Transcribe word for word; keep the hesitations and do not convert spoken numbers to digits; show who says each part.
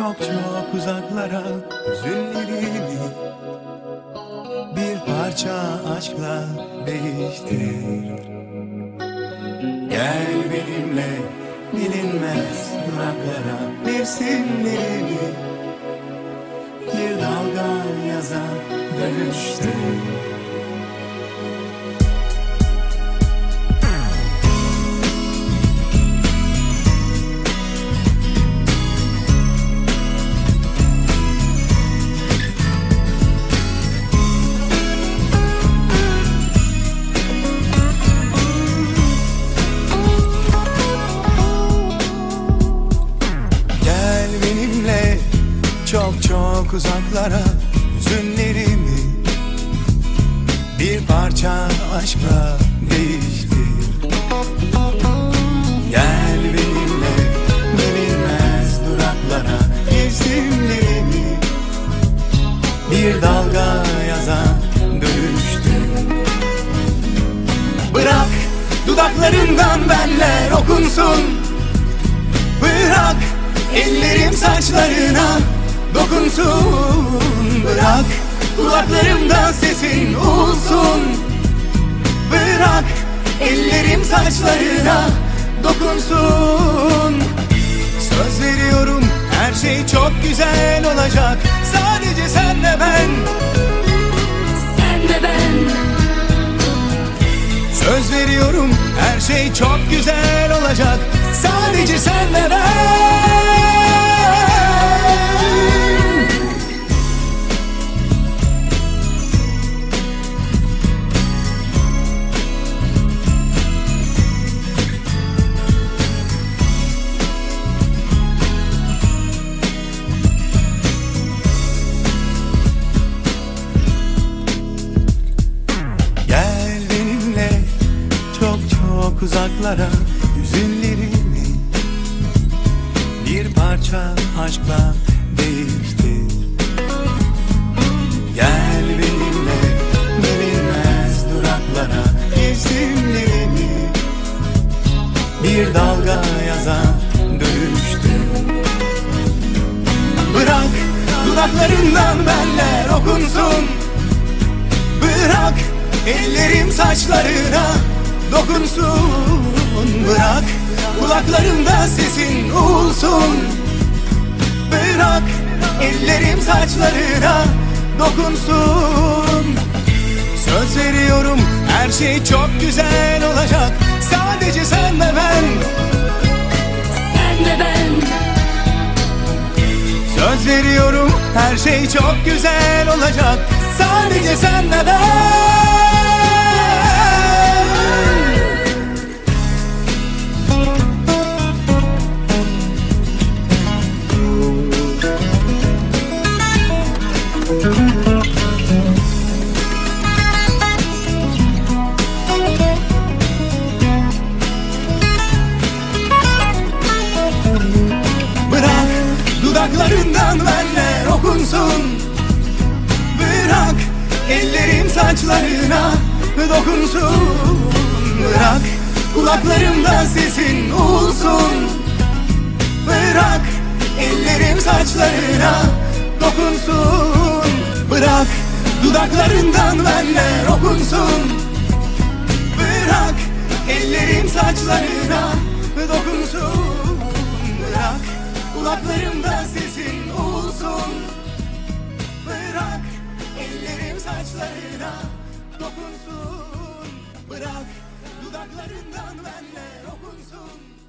Speaker 1: çok çok uzaklara hüzünlerimi bir parça aşkla değiştir. Gel benimle bilinmez duraklara, mevsimlerimi bir dalga yaza dönüştür. Çok çok uzaklara hüzünlerimi bir parça aşkla değiştir. Gel benimle bilinmez duraklara, mevsimlerimi bir dalga yaza dönüştür. Bırak dudaklarından benler okunsun, bırak ellerim saçlarına dokunsun, bırak kulaklarımda sesin olsun, bırak ellerim saçlarına dokunsun. Söz veriyorum her şey çok güzel olacak, sadece sen ve ben,
Speaker 2: sen ve ben.
Speaker 1: Söz veriyorum her şey çok güzel olacak, sadece sen ve ben. Çok uzaklara hüzünlerimi bir parça aşkla değiştir. Gel benimle bilinmez duraklara, mevsimlerimi bir dalga yaza dönüştür. Bırak dudaklarından benler okunsun, bırak ellerim saçlarına dokunsun, bırak kulaklarımda sesin olsun, bırak ellerim saçlarına dokunsun. Söz veriyorum her şey çok güzel olacak, sadece sen ve ben,
Speaker 2: sen ve ben.
Speaker 1: Söz veriyorum her şey çok güzel olacak, sadece sen ve ben. Bırak dudaklarından benler okunsun, bırak ellerim saçlarına dokunsun, bırak kulaklarımda sesin olsun, bırak ellerim saçlarına dokunsun, bırak dudaklarından benler okunsun, bırak ellerim saçlarına dokunsun, bırak kulaklarımda sesin olsun, bırak ellerim saçlarına dokunsun, bırak dudaklarından benler okunsun.